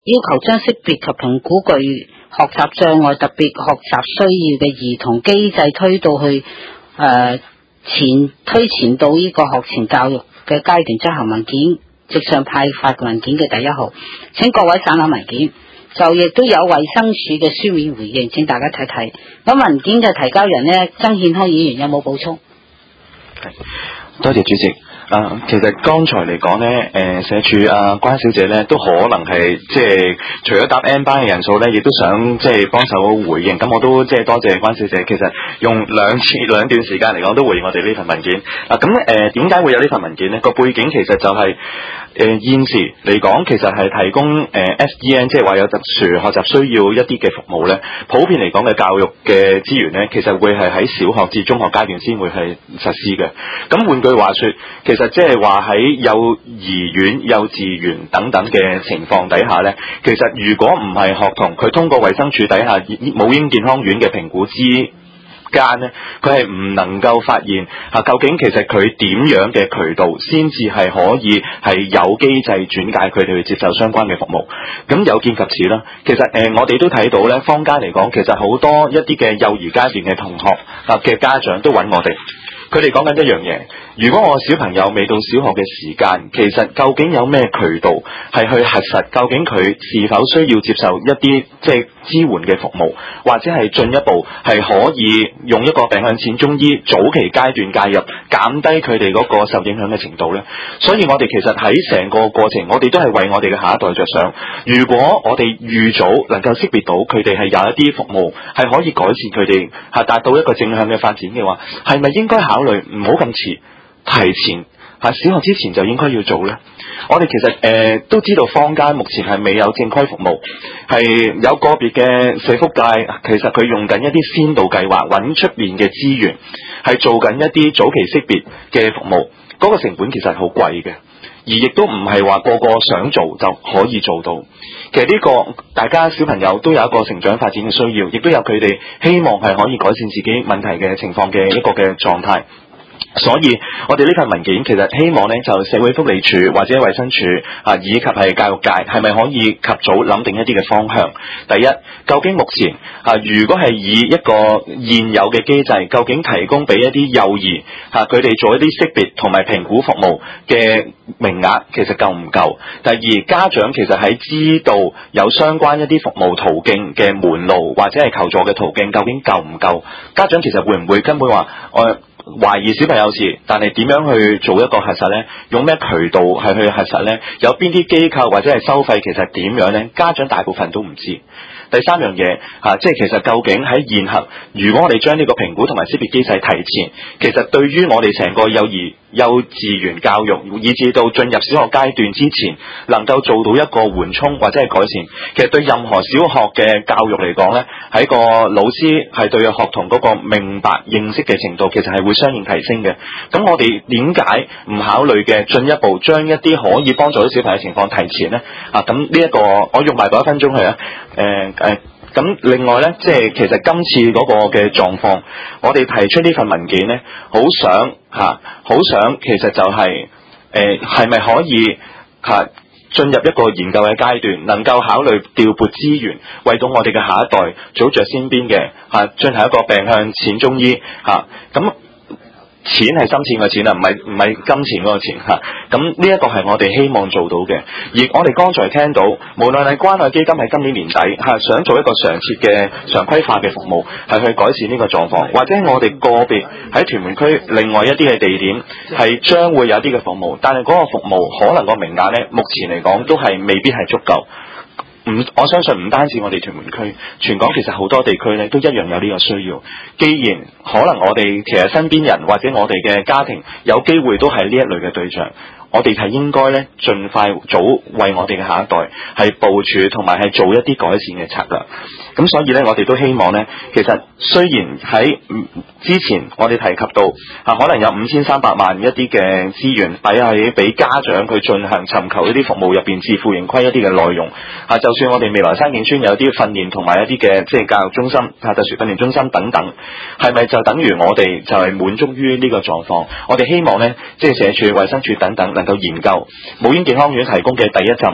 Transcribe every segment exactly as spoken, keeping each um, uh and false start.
要求將識別及評估具學習障礙、特別學習需要嘅兒童機制推到去誒、呃、前推前到呢個學前教育嘅階段執行文件即上派發嘅文件嘅第一號，請各位省覽文件。就亦都有衛生署嘅書面回應，請大家睇睇。咁文件嘅提交人呢，曾憲康議員有冇補充？ 多謝主席。啊，其實剛才嚟講咧，誒社署啊關小姐咧都可能係即係除咗答 N 班嘅人數咧，亦都想即係幫手回應。咁我都即係多謝關小姐，其實用兩次兩段時間嚟講都回應我哋呢份文件。嗱咁誒點解會有呢份文件咧？個背景其實就係、是。誒、呃、現時嚟講，其實係提供誒、呃、S E N， 即係話有特殊學習需要一啲嘅服務咧。普遍嚟講嘅教育嘅資源咧，其實會係喺小學至中學階段先會係實施嘅。咁換句話說，其實即係話喺幼兒園、幼稚園等等嘅情況底下咧，其實如果唔係學童，佢通過衛生署底下母嬰健康院嘅評估之間咧，佢係唔能夠發現啊，究竟其實佢點樣嘅渠道先至係可以係有機制轉介佢哋去接受相關嘅服務。咁有見及此啦，其實誒、呃、我哋都睇到咧，坊間嚟講，其實好多一啲嘅幼兒階段嘅同學啊嘅家長都揾我哋。佢哋講緊一樣嘢，如果我小朋友未到小學嘅時間，其實究竟有咩渠道係去核實究竟佢是否需要接受一啲即係支援嘅服務，或者係進一步係可以用一個病向淺中醫早期階段介入，減低佢哋嗰個受影響嘅程度呢？所以我哋其實喺成個過程，我哋都係為我哋嘅下一代着想。如果我哋預早能夠識別到佢哋係有一啲服務係可以改善佢哋係達到一個正向嘅發展嘅話，係咪應該考慮唔好咁遲，提前喺小學之前就應該要做呢？我哋其實誒、呃、都知道坊間目前係未有正規服務，係有個別嘅社福界，其實佢用緊一啲先導計劃，揾出面嘅資源，係做緊一啲早期識別嘅服務，嗰、那個成本其實係好貴嘅，而亦都唔係話個個想做就可以做到。其實呢個大家小朋友都有一個成長發展嘅需要，亦都有佢哋希望係可以改善自己問題嘅情況嘅一個嘅狀態。所以我哋呢份文件其實希望呢，就社會福利署或者衛生署啊，以及係教育界係咪可以及早諗定一啲嘅方向？第一，究竟目前啊，如果係以一個現有嘅機制，究竟提供俾一啲幼兒啊，佢哋做一啲識別同埋評估服務嘅名額其實夠唔夠？第二，家長其實喺知道有相關一啲服務途徑嘅門路或者係求助嘅途徑，究竟夠唔夠？家長其實會唔會根本話我？呃懷疑小朋友事，但係點樣去做一個核實呢？用咩渠道係去核實呢？有邊啲機構或者係收費其實點樣呢？家長大部分都唔知。第三樣嘢嚇，即係其實究竟喺現行，如果我哋將呢個評估同埋識別機制提前，其實對於我哋成個幼兒幼稚園教育，以至到進入小學階段之前，能夠做到一個緩衝或者係改善，其實對任何小學嘅教育嚟講呢，喺個老師係對學童嗰個明白認識嘅程度，其實係會相應提升嘅。咁我哋點解唔考慮嘅進一步將一啲可以幫助到小朋友嘅情況提前呢？啊，咁呢一個我用埋嗰一分鐘去啊，誒、呃。誒，咁另外咧，即係其實今次嗰個嘅狀況，我哋提出呢份文件咧，好想吓，好、啊、想其實就係、是、誒，係、呃、咪可以吓進、啊、入一個研究嘅階段，能夠考慮調撥資源，為到我哋嘅下一代早着先邊嘅吓，進行一個病向淺中醫吓，咁、啊。錢係深淺嘅錢啊，唔係唔係金錢嗰個錢吓。咁呢一個係我哋希望做到嘅。而我哋剛才聽到，無論係關愛基金喺今年年底吓、啊，想做一個常設嘅常規化嘅服務，係去改善呢個狀況，或者我哋個別喺屯門區另外一啲嘅地點係將會有啲嘅服務，但係嗰個服務可能個名額呢，目前嚟講都係未必係足夠。唔，我相信唔單止我哋屯門區，全港其實好多地區咧都一樣有呢個需要。既然可能我哋其實身邊人或者我哋嘅家庭有機會都係呢一類嘅對象，我哋係應該咧盡快早為我哋嘅下一代係部署同埋係做一啲改善嘅策略。咁所以咧，我哋都希望咧，其實雖然喺之前我哋提及到啊，可能有五千三百萬一啲嘅資源擺喺俾家長去進行尋求一啲服務入邊自負盈虧一啲嘅內容啊，就算我哋未來山景村有啲訓練同埋一啲嘅即係教育中心啊、特殊訓練中心等等，係咪就等於我哋就係滿足於呢個狀況？我哋希望咧，即係社署、衛生署等等能夠研究母嬰健康院提供嘅第一陣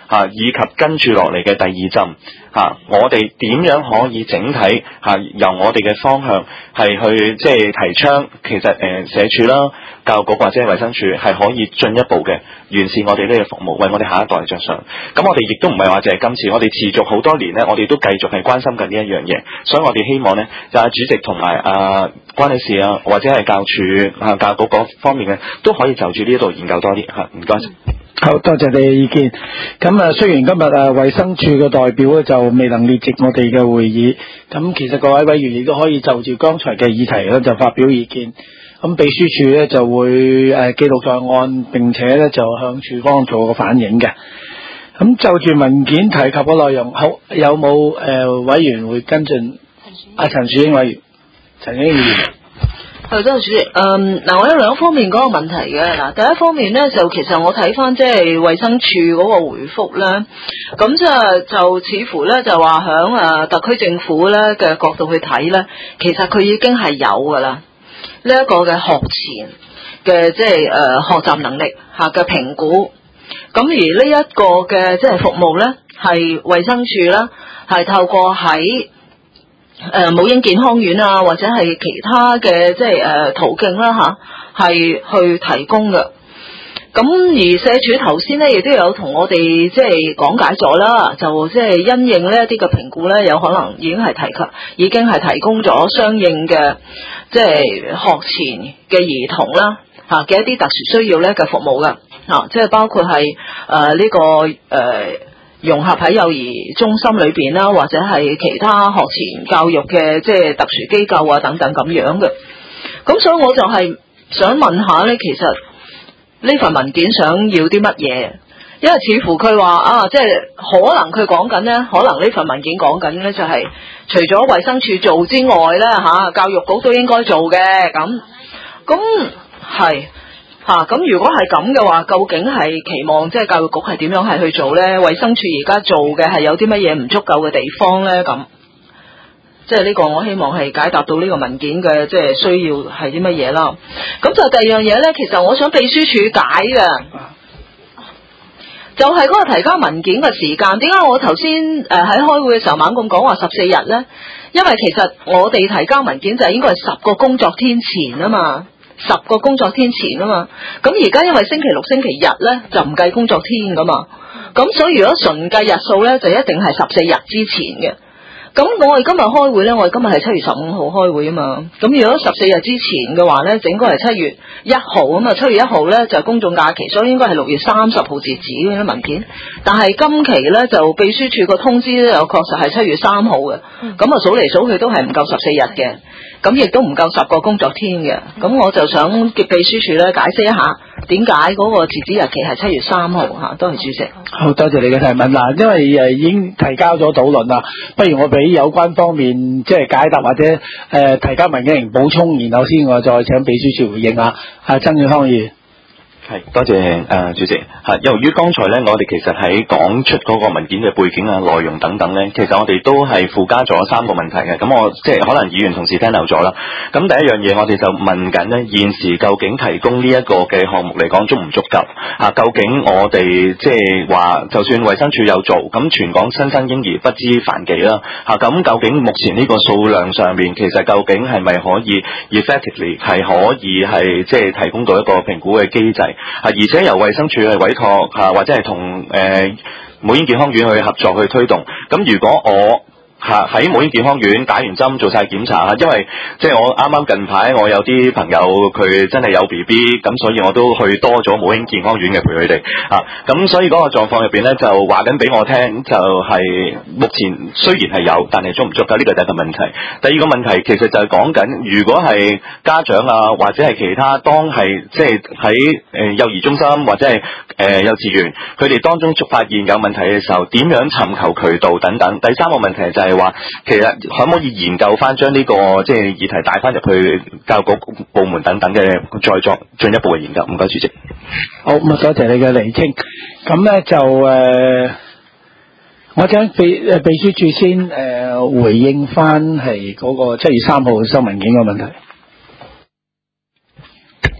嚇，以及跟住落嚟嘅第二針嚇，我哋點樣可以整體嚇由我哋嘅方向係去即係提倡，其實誒社署啦、教育局或者係衛生署係可以進一步嘅完善我哋呢個服務，為我哋下一代着想。咁我哋亦都唔係話淨係今次，我哋持續好多年咧，我哋都繼續係關心緊呢一樣嘢，所以我哋希望咧就係主席同埋啊關理事啊，或者係教署啊教育局嗰方面嘅都可以就住呢度研究多啲嚇，唔該。 好多謝你嘅意見。咁啊，雖然今日啊衛生署嘅代表咧就未能列席我哋嘅會議，咁其實各位委員亦都可以就住剛才嘅議題咧就發表意見。咁秘書處咧就會誒記錄在案，並且咧就向署方做個反映嘅。咁就住文件提及嘅內容，好有冇誒、呃、委員會跟進？阿陳樹英委員，陳樹英議員。 係，多謝主席。嗯，嗱，我有兩方面嗰個問題嘅。嗱，第一方面咧，就其實我睇翻即係衛生署嗰個回覆咧，咁即係就似乎咧就話響誒特區政府咧嘅角度去睇咧，其實佢已經係有噶啦呢一個嘅學前嘅即係誒學習能力嚇嘅評估。咁而呢一個嘅即係服務咧，係衛生署啦，係透過喺誒母嬰健康院啊，或者係其他嘅即係誒途徑啦嚇，係去提供嘅。咁而社署頭先咧，亦都有同我哋即係講解咗啦，就即係因應呢一啲嘅評估咧，有可能已經係提及，已經係提供咗相應嘅即係學前嘅兒童啦嚇嘅一啲特殊需要咧嘅服務嘅嚇，即係包括係誒呢個誒。呃融合喺幼兒中心裏邊啦，或者係其他學前教育嘅即係特殊機構啊等等咁樣嘅。咁所以我就係想問下咧，其實呢份文件想要啲乜嘢？因為似乎佢話啊，即係可能佢講緊咧，可能呢份文件講緊咧就係除咗衛生署做之外咧嚇，教育局都應該做嘅咁。咁係。嚇咁、啊、如果係咁嘅話，究竟係期望即係教育局係點樣係去做呢？衛生署而家做嘅係有啲乜嘢唔足夠嘅地方呢？咁即係呢個我希望係解答到呢個文件嘅即係需要係啲乜嘢啦。咁就第二樣嘢呢，其實我想秘書處解嘅，就係、是、嗰個提交文件嘅時間。點解我頭先誒喺開會嘅時候猛咁講話十四日呢？因為其實我哋提交文件就係應該係十個工作天前啊嘛。十個工作天前啊嘛，咁而家因為星期六、星期日咧就唔計工作天噶嘛，咁所以如果純計日數咧就一定係十四日之前嘅。咁我哋今日開會咧，我哋今日係七月十五號開會啊嘛，咁如果十四日之前嘅話咧，整個係七月一號啊嘛，七月一號咧就係公眾假期，所以應該係六月三十號截止嗰啲文件。但係今期咧就秘書處個通知咧又確實係七月三號嘅，咁啊數嚟數去都係唔夠十四日嘅。咁亦都唔夠十個工作天嘅，咁我就想叫秘書處咧解釋一下點解嗰個截止日期係七月三號嚇。多謝主席。 好多謝你嘅提問嗱，因為誒已經提交咗討論啦，不如我俾有關方面即係解答或者誒、呃、提交文件人補充，然後先我再請秘書處回應下。啊，曾遠康議員。 係，多謝誒、呃、主席嚇。由於剛才咧，我哋其實喺講出嗰個文件嘅背景啊、內容等等咧，其實我哋都係附加咗三個問題嘅。咁我即係可能議員同事聽漏咗啦。咁第一樣嘢，我哋就問緊咧，現時究竟提供呢一個嘅項目嚟講足唔足夠啊？究竟我哋即係話，就算衛生署有做，咁全港新生嬰兒不知凡幾啦嚇。咁、啊、究竟目前呢個數量上面，其實究竟係咪可以 effectively 係可以係即係提供到一個評估嘅機制？啊！而且由衛生署去委託嚇、啊，或者係同誒母嬰健康院去合作去推動。咁如果我嚇喺母嬰健康院打完針做晒檢查嚇，因為即係我啱啱近排我有啲朋友佢真係有 B B， 咁所以我都去多咗母嬰健康院嘅陪佢哋啊，咁所以嗰個狀況入邊咧就話緊俾我聽，就係、是、目前雖然係有，但係足唔足夠？呢個第一個問題。第二個問題其實就係講緊，如果係家長啊或者係其他當係即係喺誒幼兒中心或者係誒、呃、幼稚園，佢哋當中發現有問題嘅時候，點樣尋求渠道等等。第三個問題就係、是係話，其實可唔可以研究翻將呢個即係議題帶翻入去教育局部門等等嘅，再作進一步嘅研究。唔該，主席。 好，咁啊，多謝你嘅釐清。咁咧就誒、呃，我請秘誒秘書處先誒、呃、回應翻係嗰個七月三號收文件嘅問題。 誒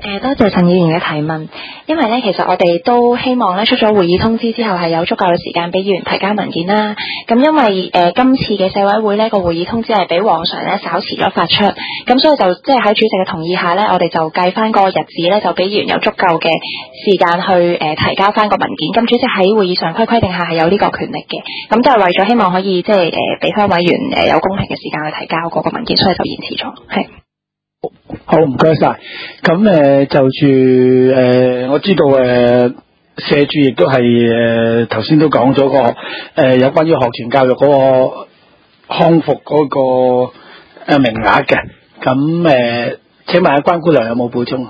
誒，多謝陳議員嘅提問。因為咧，其實我哋都希望咧，出咗會議通知之後係有足夠嘅時間俾議員提交文件啦。咁因為誒、呃、今次嘅社委會呢個會議通知係比往常咧稍遲咗發出，咁所以就即係喺主席嘅同意下咧，我哋就計翻個日子咧，就俾議員有足夠嘅時間去誒、呃、提交翻個文件。咁主席喺會議常規規定下係有呢個權力嘅，咁都係為咗希望可以即係誒俾翻委員誒有公平嘅時間去提交嗰個文件，所以就延遲咗。係。 好，唔該晒。咁誒、呃、就住誒、呃，我知道誒、呃、社署亦都係誒頭先都講咗個誒、呃、有關於學前教育嗰個康復嗰個誒名額嘅。咁誒、呃，請問下關姑娘有冇補充？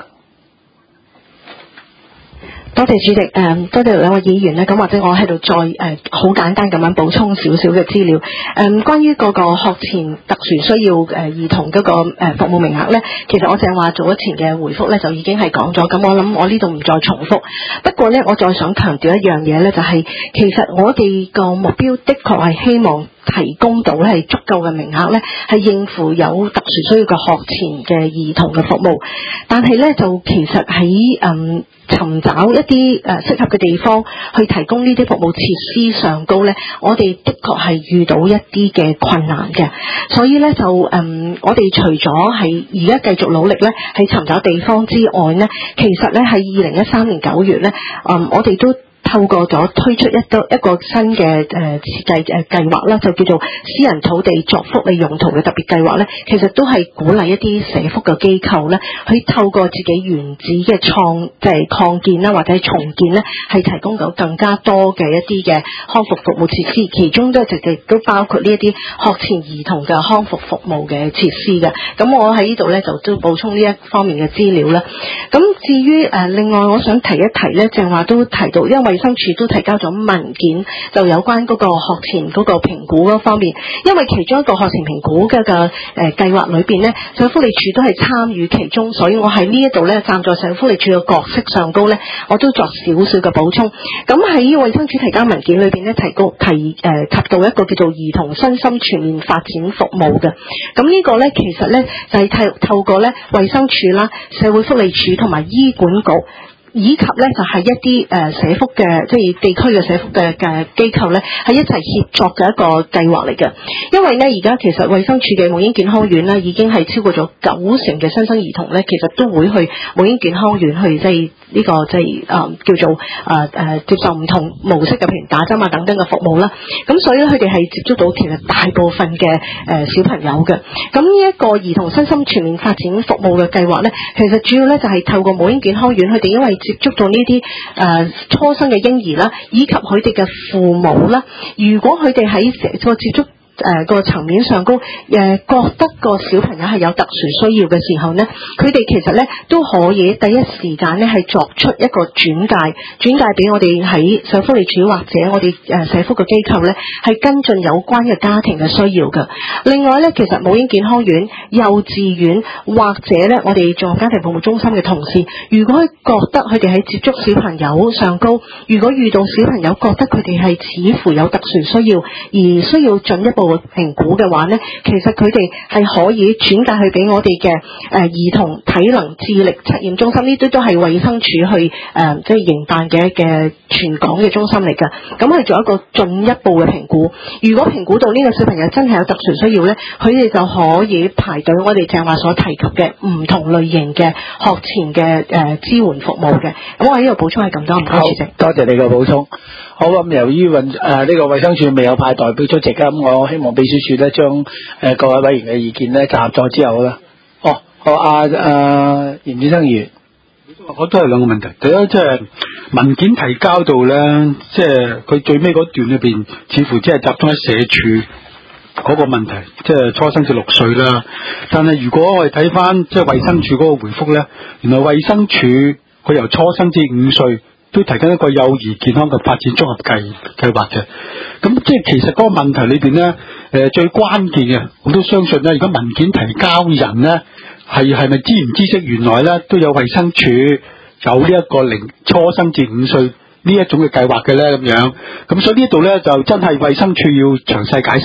多謝主席，誒、嗯、多謝兩位議員咧，咁或者我喺度再誒好、呃、簡單咁樣補充少少嘅資料。誒、嗯、關於嗰個學前特殊需要誒、呃、兒童嗰、那個誒、呃、服務名額咧，其實我正話做咗前嘅回覆咧，就已經係講咗。咁我諗我呢度唔再重複。不過咧，我再想強調一樣嘢咧，就係、是、其實我哋個目標的確係希望提供到係足夠嘅名額咧，係應付有特殊需要嘅學前嘅兒童嘅服務。但係咧，就其實喺嗯。尋找一啲誒適合嘅地方去提供呢啲服務設施上高呢，我哋的確係遇到一啲嘅困難嘅，所以呢，就誒、嗯，我哋除咗係而家繼續努力呢，係尋找地方之外呢，其實呢，喺二零一三年九月呢，嗯，我哋都透過咗推出一個一個新嘅誒設計誒計劃啦，就叫做私人土地作福利用途嘅特別計劃咧。其實都係鼓勵一啲社福嘅機構咧，去透過自己原址嘅創即係擴建啦，或者係重建咧，係提供到更加多嘅一啲嘅康復服務設施，其中都直直都包括呢一啲學前兒童嘅康復服務嘅設施嘅。咁我喺呢度咧就都補充呢一方面嘅資料啦。咁至於誒、呃、另外我想提一提咧，正話都提到，因為衛生署都提交咗文件，就有關嗰個學前嗰個評估嗰方面。因為其中一個學前評估嘅嘅誒計劃裏邊咧，社會福利署都係參與其中，所以我喺呢一度咧，站在社會福利署嘅角色上高咧，我都作少少嘅補充。咁喺衛生署提交文件裏邊咧，提高提誒、呃、及到一個叫做兒童身心全面發展服務嘅。咁呢個咧其實咧就係、是、透透過咧衛生署啦、社會福利署同埋醫管局，以及咧就係、是、一啲誒、呃、社福嘅即係地區嘅社福嘅嘅機構咧，係一齊協作嘅一個計劃嚟嘅。因為咧而家其實衛生署嘅母嬰健康院咧已經係超過咗九成嘅新生兒童咧，其實都會去母嬰健康院去即係呢個即係誒叫做誒誒、呃、接受唔同模式嘅譬如打針啊等等嘅服務啦。咁所以咧佢哋係接觸到其實大部分嘅誒、呃、小朋友嘅。咁呢一個兒童身心全面發展服務嘅計劃咧，其實主要咧就係、是、透過母嬰健康院，佢哋因為接觸到呢啲誒初生嘅嬰兒啦，以及佢哋嘅父母啦，如果佢哋喺個接觸誒個層面上高誒、呃、覺得個小朋友係有特殊需要嘅時候呢，佢哋其實呢都可以第一時間呢係作出一個轉介，轉介俾我哋喺社會福利署或者我哋誒社福嘅機構呢，係跟進有關嘅家庭嘅需要嘅。另外呢，其實母嬰健康院、幼稚園或者呢我哋仲有家庭服務中心嘅同事，如果覺得佢哋喺接觸小朋友上高，如果遇到小朋友覺得佢哋係似乎有特殊需要而需要進一步評估嘅話呢，其實佢哋係可以轉介去俾我哋嘅誒兒童體能智力測驗中心，呢啲都係衛生署去誒、呃、即係營辦嘅嘅全港嘅中心嚟㗎。咁去做一個進一步嘅評估，如果評估到呢個小朋友真係有特殊需要呢，佢哋就可以排隊我哋正話所提及嘅唔同類型嘅學前嘅誒、呃、支援服務嘅。咁我喺呢度補充係咁多，唔該主席。 多謝你嘅補充。好，咁由於運誒呢個衛生署未有派代表出席啦，咁我希望秘書處咧將誒各位委員嘅意見咧集合咗之後咧，哦，好阿阿嚴先生議員， 我都係兩個問題。第一，即係文件提交到咧，即係佢最尾嗰段裏邊，似乎只係集中喺社署嗰個問題，即係初生至六歲啦。但係如果我哋睇翻即係衛生署嗰個回覆咧，原來衛生署佢由初生至五歲都提緊一個幼兒健康嘅發展綜合計計劃嘅。咁即係其實嗰個問題裏邊咧，誒、呃、最關鍵嘅，我都相信咧，如果文件提交人咧係係咪知唔知悉原來咧都有衛生署有呢一個零初生至五歲呢一種嘅計劃嘅咧咁樣。咁所以呢度咧就真係衛生署要詳細解釋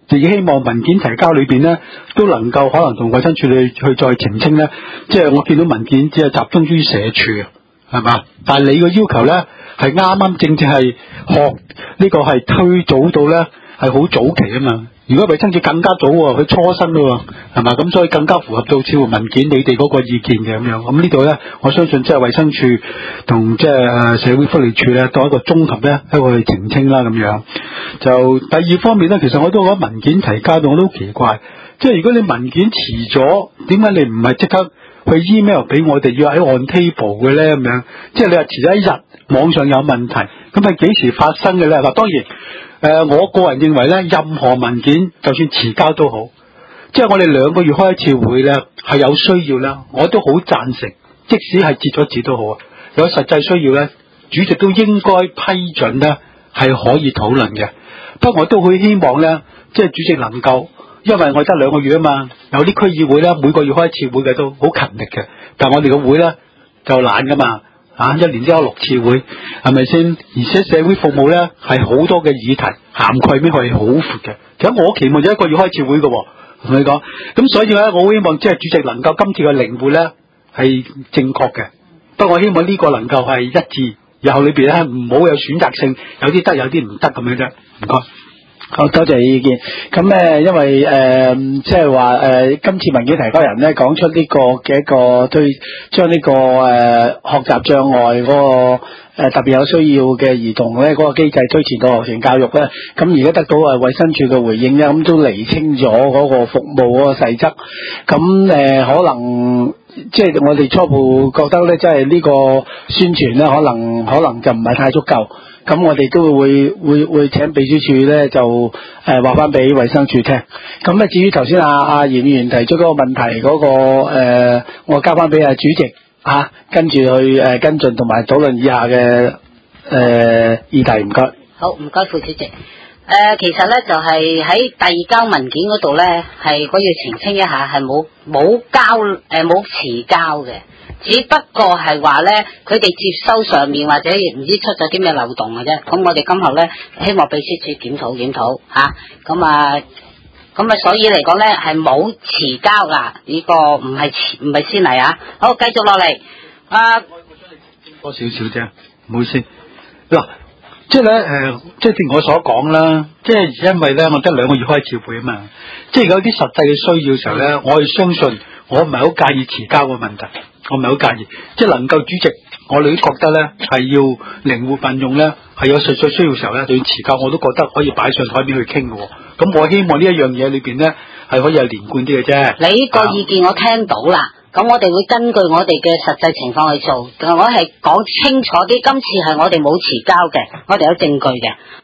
就希望文件提交裏邊咧都能夠可能同衛生署去去再澄清咧，即係我見到文件只係集中於社署，係嘛？但係你個要求咧係啱啱正正係學呢個係推早到咧係好早期啊嘛。如果衛生署更加早喎，佢初生咯，係嘛？咁所以更加符合到似乎文件你哋嗰個意見嘅咁樣。咁呢度咧，我相信即係衛生署同即係誒社會福利署咧，當一個綜合咧一個去澄清啦咁樣。就第二方面咧，其實我都覺得文件提交到我都好奇怪，即係如果你文件遲咗，點解你唔係即刻去 email 俾我哋要喺 on table 嘅咧咁樣？即係你話遲咗一日，網上有問題，咁係幾時發生嘅咧？嗱，當然。誒、呃，我個人認為咧，任何文件就算遲交都好，即係我哋兩個月開一次會咧，係有需要啦，我都好贊成，即使係截咗字都好啊，有實際需要咧，主席都應該批准咧，係可以討論嘅。不過我都好希望咧，即係主席能夠，因為我得兩個月啊嘛，有啲區議會咧每個月開一次會嘅都好勤力嘅，但係我哋個會咧就懶噶嘛。啊！一年都有六次會，係咪先？而且社會服務咧係好多嘅議題涵蓋面係好闊嘅。其實我期望就一個月開次會嘅，同你講。咁所以咧，我好希望即係主席能夠今次嘅靈活咧係正確嘅。不過我希望呢個能夠係一致，以後裏邊咧唔好有選擇性，有啲得，有啲唔得咁樣啫。唔該。 好多謝意見。咁咧，因為誒，即係話誒，今次文件提交人咧講出呢個嘅一個對將呢個誒、呃、學習障礙嗰、那個誒、呃、特別有需要嘅兒童咧嗰個機制推前到學前教育咧，咁而家得到誒衛生署嘅回應咧，咁都釐清咗嗰個服務嗰個細則。咁誒、呃、可能即係我哋初步覺得咧，即係呢個宣傳咧，可能可能就唔係太足夠。咁我哋都會會會請秘書處咧就誒話翻俾衛生署聽。咁咧至於頭先阿阿嚴議員提出嗰個問題嗰、那個誒、呃，我交翻俾阿主席啊，跟住去誒、呃、跟進同埋討論以下嘅誒、呃、議題。唔該。 好，唔該副主席。誒、呃，其實咧就係喺遞交文件嗰度咧，係我要澄清一下，係冇冇交誒冇遲交嘅。只不過係話咧，佢哋接收上面或者唔知出咗啲咩漏洞嘅啫。咁我哋今後咧，希望秘書處檢討檢討吓。咁啊，咁啊，所以嚟講咧係冇遲交噶，呢、這個唔係遲唔係先例啊。好，繼續落嚟。啊， 多少少啫，唔好意思。嗱，即係咧誒，即係正如我所講啦，即係因為咧，我得兩個月開一次會啊嘛。即係有啲實際嘅需要嘅時候咧，嗯、我係相信我唔係好介意遲交嘅問題。我唔係好介意，即係能夠主席，我哋都覺得咧係要靈活運用咧，係有實際需要嘅時候咧，就要遲交，我都覺得可以擺上台面去傾嘅。咁我希望呢一樣嘢裏邊咧係可以係連貫啲嘅啫。 你個意見我聽到啦，咁、啊、我哋會根據我哋嘅實際情況去做，我係講清楚啲，今次係我哋冇遲交嘅，我哋有證據嘅。